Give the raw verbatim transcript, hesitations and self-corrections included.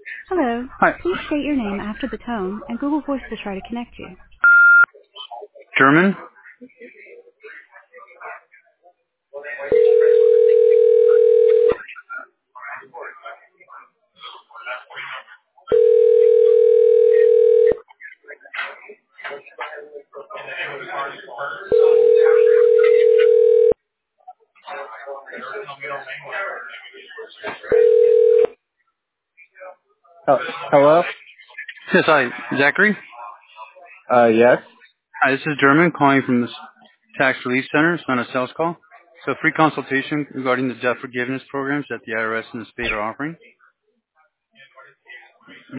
Hello. Hi. Please state your name after the tone, and Google Voice will try to connect you. German? Oh, hello? Yes, hi. Zachary? Uh, yes? Hi, this is German calling from the Tax Relief Center. It's not a sales call. So free consultation regarding the debt forgiveness programs that the I R S and the state are offering.